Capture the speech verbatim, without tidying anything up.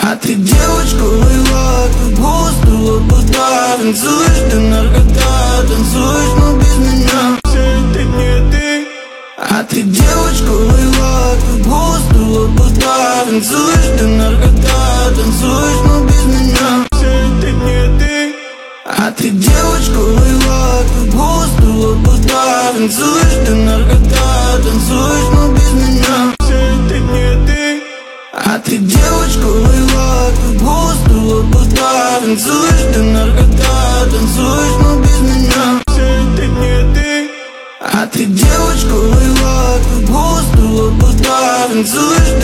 А ты девочка лайла, как густо лопата. Танцуешь, ты наркота, танцуешь, но без меня. Все это не ты. А ты девочка лайла, как густо лопата. Танцуешь, ты наркота, танцуешь, но без меня. Все это не ты. А ты девочка лайла, как густо лопата. Танцуешь, ты наркота, танцуешь, но без меня. Все это не ты. А ты девочка лайла, как густо лопата. Танцуешь, ты наркота, танцуешь, но без меня. Все это не ты. А ты девочка лайла, как густо лопата. Танцуешь,